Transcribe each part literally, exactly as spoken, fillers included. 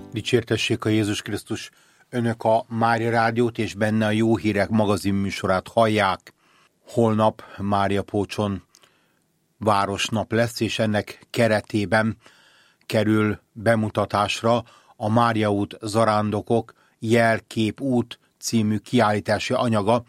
Dicsértessék a Jézus Krisztus! Önök a Mária Rádiót és benne a Jó Hírek magazin műsorát hallják. Holnap Mária Pócson városnap lesz, és ennek keretében kerül bemutatásra a Mária út Zarándokok Jelkép út című kiállítási anyaga,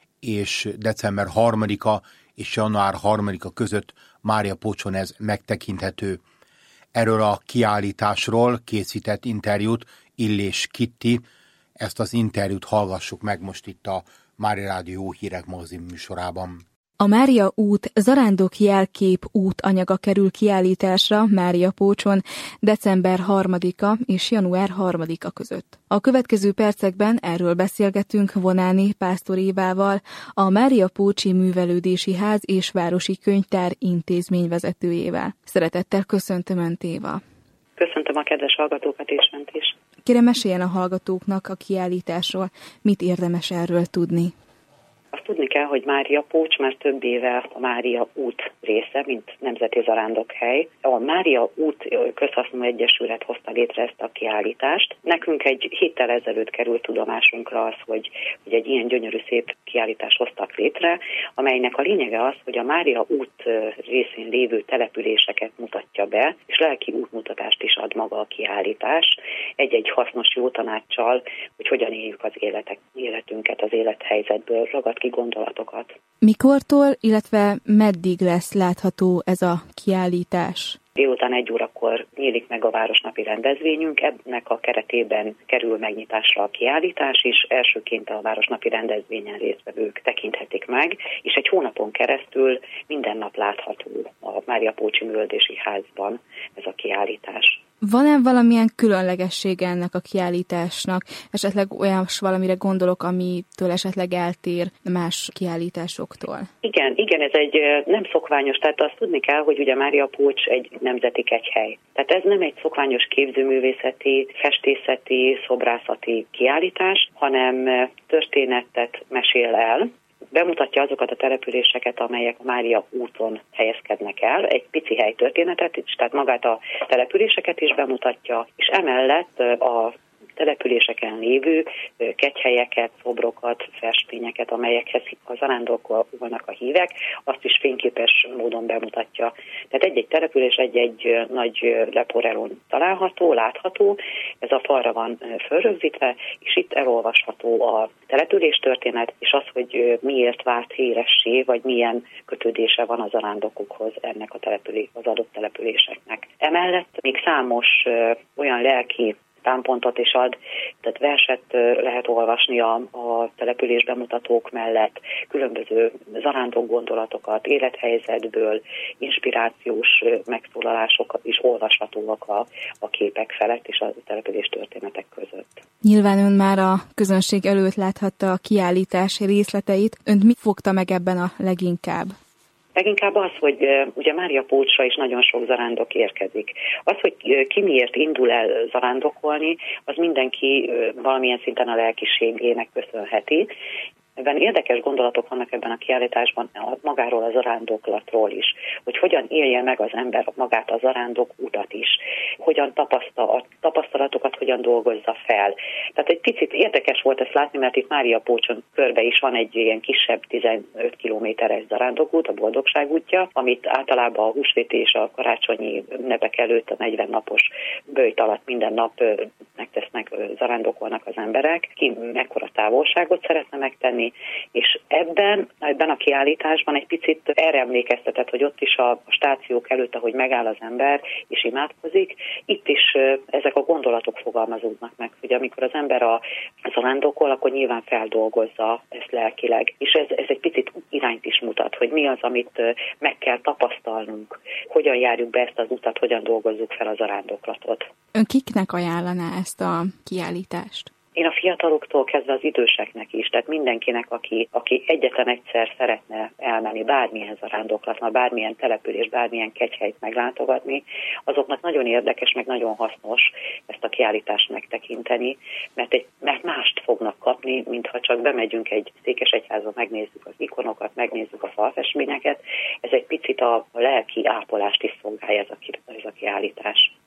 és december harmadika és január harmadika között Mária Pócson ez megtekinthető. Erről a kiállításról készített interjút Illés Kitti. Ezt az interjút hallgassuk meg most itt a Mária Rádió Jó Hírek magazin műsorában. A Mária út Zarándok Jelkép út anyaga kerül kiállításra Mária Pócson december harmadika és január harmadika között. A következő percekben erről beszélgetünk Vonáni Pásztor Évával, a Mária Pócsi Művelődési Ház és Városi Könyvtár intézményvezetőjével. Szeretettel köszöntöm Önt, Éva! Köszöntöm a kedves hallgatókat és Önt is! Kérem, meséljen a hallgatóknak a kiállításról, mit érdemes erről tudni? Azt tudni kell, hogy Mária Pócs már több éve a Mária út része, mint nemzeti zarándokhely. A Mária út közhasznú egyesület hozta létre ezt a kiállítást. Nekünk egy héttel ezelőtt került tudomásunkra az, hogy, hogy egy ilyen gyönyörű szép kiállítást hoztak létre, amelynek a lényege az, hogy a Mária út részén lévő településeket mutatja be, és lelki útmutatást is ad maga a kiállítás. Egy-egy hasznos jó tanáccsal, hogy hogyan éljük az életek, életünket az élethelyzetből, ragad ki gondolatokat. Mikortól, illetve meddig lesz látható ez a kiállítás? Délután egy órakor nyílik meg a városnapi rendezvényünk, ennek a keretében kerül megnyitásra a kiállítás, és elsőként a városnapi rendezvényen résztvevők tekinthetik meg, és egy hónapon keresztül minden nap látható a Mária Pócsi Művelődési Házban ez a kiállítás. Van-e valamilyen különlegessége ennek a kiállításnak? Esetleg olyan valamire gondolok, amitől esetleg eltér más kiállításoktól? Igen, igen, ez egy nem szokványos, tehát azt tudni kell, hogy ugye Mária Pócs egy nemzeti kegyhely. Tehát ez nem egy szokványos képzőművészeti, festészeti, szobrászati kiállítás, hanem történetet mesél el. Bemutatja azokat a településeket, amelyek Mária úton helyezkednek el, egy pici helytörténetet, tehát magát a településeket is bemutatja, és emellett a településeken lévő kegyhelyeket, szobrokat, festményeket, amelyekhez a zarándokolnak a hívek, azt is fényképes módon bemutatja. Tehát egy-egy település egy-egy nagy leporelón található, látható, ez a falra van fölrögzítve, és itt elolvasható a település történet, és az, hogy miért vált híressé, vagy milyen kötődése van a zarándokokhoz ennek a település, az adott településeknek. Emellett még számos olyan lelki támpontot is ad, tehát verset lehet olvasni a, a település bemutatók mellett, különböző zarándok gondolatokat, élethelyzetből, inspirációs megszólalások is olvashatóak a, a képek felett és a település történetek között. Nyilván ön már a közönség előtt láthatta a kiállítás részleteit. Önt mit fogta meg ebben a leginkább? Leginkább az, hogy ugye Mária Pócsra is nagyon sok zarándok érkezik. Az, hogy ki miért indul el zarándokolni, az mindenki valamilyen szinten a lelkiségének köszönheti. Ebben érdekes gondolatok vannak ebben a kiállításban magáról a zarándoklatról is, hogy hogyan élje meg az ember magát a zarándok utat is, hogyan tapasztal, a tapasztalatokat hogyan dolgozza fel. Tehát egy picit érdekes volt ezt látni, mert itt Mária Pócson körbe is van egy ilyen kisebb tizenöt kilométeres zarándokút, a Boldogság útja, amit általában a húsvét és a karácsonyi ünnepek előtt a negyven napos böjt alatt minden nap megtesznek, zarándokolnak az emberek. Ki mekkora távolságot szeretne megtenni, és ebben, ebben a kiállításban egy picit erre emlékeztetett, hogy ott is a, a stációk előtt, ahogy megáll az ember és imádkozik, itt is ezek a gondolatok fogalmazódnak meg, hogy amikor az ember a zarándokol, akkor nyilván feldolgozza ezt lelkileg, és ez, ez egy picit irányt is mutat, hogy mi az, amit meg kell tapasztalnunk, hogyan járjuk be ezt az utat, hogyan dolgozzuk fel a zarándoklatot. Ön kiknek ajánlaná ezt a kiállítást? Én a fiataloktól kezdve az időseknek is, tehát mindenkinek, aki, aki egyetlen egyszer szeretne elmenni bármilyen zarándoklatnak, bármilyen település, bármilyen kegyhelyt meglátogatni, azoknak nagyon érdekes, meg nagyon hasznos ezt a kiállítást megtekinteni, mert, egy, mert mást fognak kapni, mintha csak bemegyünk egy székesegyházba, megnézzük az ikonokat, megnézzük a falfestményeket. Ez egy picit a lelki ápolást is szolgálja ez a, ez a kiállítás.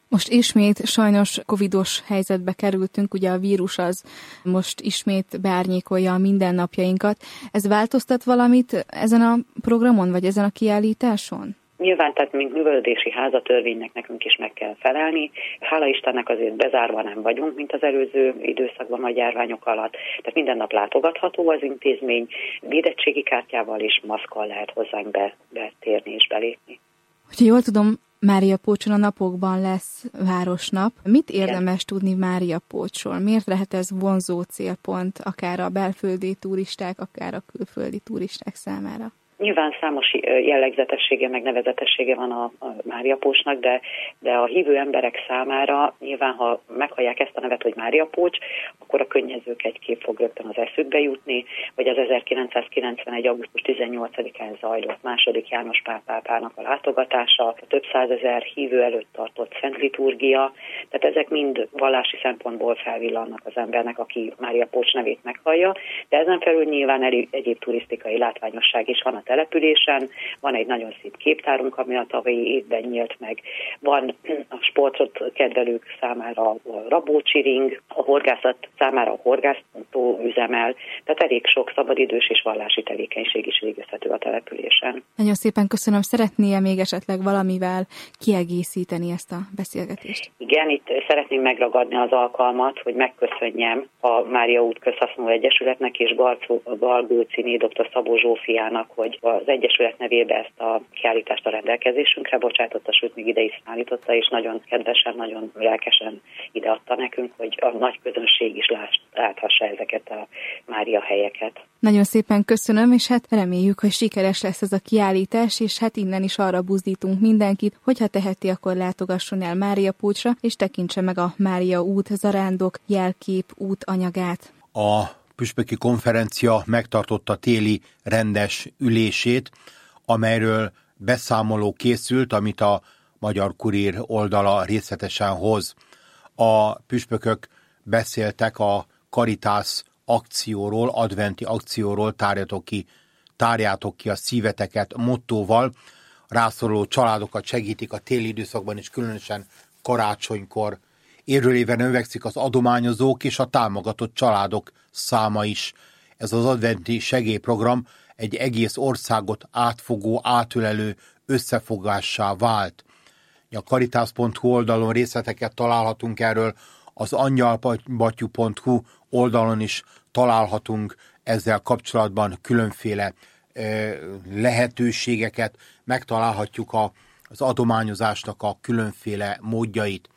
Most ismét sajnos covidos helyzetbe kerültünk, ugye a vírus az most ismét beárnyékolja a mindennapjainkat. Ez változtat valamit ezen a programon, vagy ezen a kiállításon? Nyilván, tehát mint művelődési házatörvénynek nekünk is meg kell felelni. Hála Istennek azért bezárva nem vagyunk, mint az előző időszakban a járványok alatt. Tehát minden nap látogatható az intézmény, védettségi kártyával és maszkkal lehet hozzánk be, betérni és belépni. Hogyha jól tudom, Mária Pócson a napokban lesz városnap. Mit érdemes tudni Mária Pócsról? Miért lehet ez vonzó célpont, akár a belföldi turisták, akár a külföldi turisták számára? Nyilván számos jellegzetessége, meg nevezetessége van a, a Mária Pócsnak, de, de a hívő emberek számára nyilván, ha meghallják ezt a nevet, hogy Mária Pócs, akkor a könnyezők egy kép fog rögtön az eszükbe jutni, vagy az ezerkilencszázkilencvenegy. augusztus tizennyolcadikán zajlott második János Pál pápának a látogatása, a több százezer hívő előtt tartott szent liturgia, tehát ezek mind vallási szempontból felvillannak az embernek, aki Mária Pócs nevét meghallja, de ezen felül nyilván elég, egyéb turisztikai látványosság is van a településen, van egy nagyon szép képtárunk, ami a tavalyi évben nyílt meg, van a sportot kedvelők számára a Rabócsi-ring, a horgászat számára a horgásztó üzemel, tehát elég sok szabadidős és vallási tevékenység is végezhető a településen. Nagyon szépen köszönöm. Szeretné-e még esetleg valamivel kiegészíteni ezt a beszélgetést? Igen, itt szeretném megragadni az alkalmat, hogy megköszönjem a Mária út Közhasznú Egyesületnek és Galgóczi dr. Szabó Zsófiának, hogy az Egyesület nevében ezt a kiállítást a rendelkezésünkre bocsátotta, sőt még ide is szállította, és nagyon kedvesen, nagyon lelkesen ideadta nekünk, hogy a nagy közönség is láthassa ezeket a Mária helyeket. Nagyon szépen köszönöm, és hát reméljük, hogy sikeres lesz ez a kiállítás, és hát innen is arra buzdítunk mindenkit, hogyha teheti, akkor látogasson el Mária Pócsra, és tekintse meg a Mária út zarándok jelkép út anyagát. A püspöki konferencia megtartotta téli rendes ülését, amelyről beszámoló készült, amit a Magyar Kurír oldala részletesen hoz. A püspökök beszéltek a Caritas akcióról, adventi akcióról, tárjátok ki, tárjátok ki a szíveteket mottóval. Rászoruló családokat segítik a téli időszakban, és különösen karácsonykor. Évről évre növekszik az adományozók és a támogatott családok száma is. Ez az adventi segélyprogram egy egész országot átfogó, átölelő összefogássá vált. A caritas pont hu oldalon részleteket találhatunk erről, az angyalbatyú pont hu oldalon is találhatunk ezzel kapcsolatban különféle ö, lehetőségeket, megtalálhatjuk a, az adományozásnak a különféle módjait.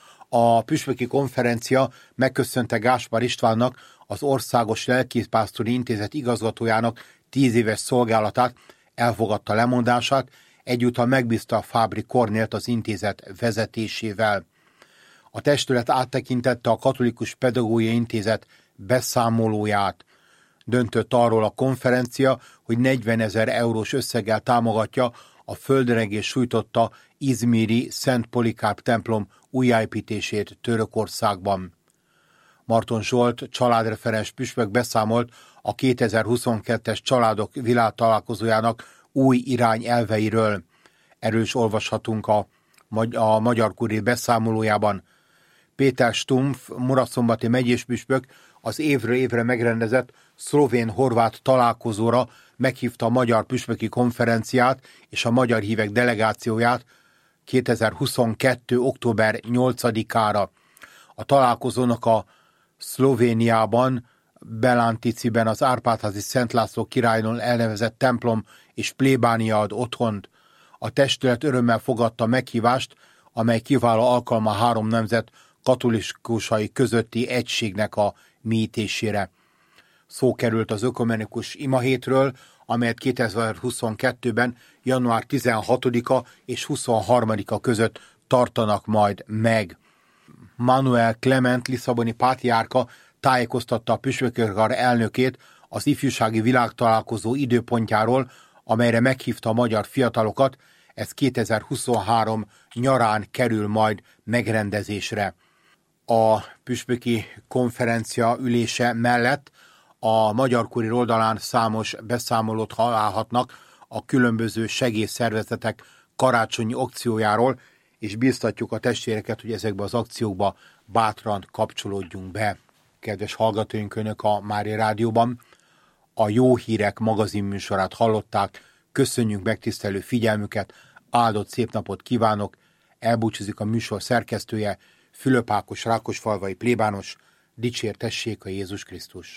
A püspöki konferencia megköszönte Gáspár Istvánnak, az Országos Lelkészpásztori Intézet igazgatójának tíz éves szolgálatát, elfogadta lemondását, egyúttal megbízta a Fábri Kornélt az intézet vezetésével. A testület áttekintette a Katolikus Pedagógiai Intézet beszámolóját. Döntött arról a konferencia, hogy negyvenezer eurós összeggel támogatja a földrengés sújtotta izmiri Szent Polikárp templom újjáépítését Törökországban. Marton Zsolt családreferens püspök beszámolt a kétezer-huszonkettes családok világtalálkozójának új irányelveiről. Erről is olvashatunk a, a Magyar Kurír beszámolójában. Péter Stumpf, muraszombati megyéspüspök az évről évre megrendezett szlovén-horvát találkozóra meghívta a Magyar Püspöki Konferenciát és a magyar hívek delegációját kétezer-huszonkettő. október nyolcadikára. A találkozónak a Szlovéniában, Belánticiben az Árpád-házi Szent László királyról elnevezett templom és plébánia ad otthont. A testület örömmel fogadta meghívást, amely kiváló alkalma három nemzet katolikusai közötti egységnek a mélyítésére. Szó került az ökumenikus imahétről, amelyet kétezer-huszonkettőben január tizenhatodika és huszonharmadika között tartanak majd meg. Manuel Clement lisszaboni pátriárka tájékoztatta a püspökör elnökét az ifjúsági világtalálkozó időpontjáról, amelyre meghívta a magyar fiatalokat, ez kétezer-huszonhárom nyarán kerül majd megrendezésre. A püspöki konferencia ülése mellett a Magyar Kurír oldalán számos beszámolót találhatnak a különböző segélyszervezetek karácsonyi akciójáról, és bíztatjuk a testvéreket, hogy ezekbe az akciókba bátran kapcsolódjunk be. Kedves hallgatóink, Önök a Mária Rádióban a Jó Hírek magazinműsorát hallották. Köszönjük megtisztelő figyelmüket, áldott szép napot kívánok, elbúcsúzik a műsor szerkesztője, Fülöp Ákos, rákosfalvai plébános. Dicsértessék a Jézus Krisztus!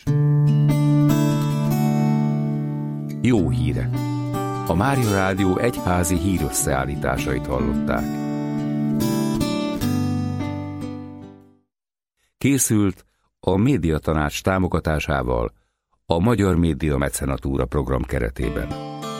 Jó hírek! A Mária Rádió egyházi hírösszeállításait hallották. Készült a Médiatanács támogatásával a Magyar Média Mecenatúra program keretében.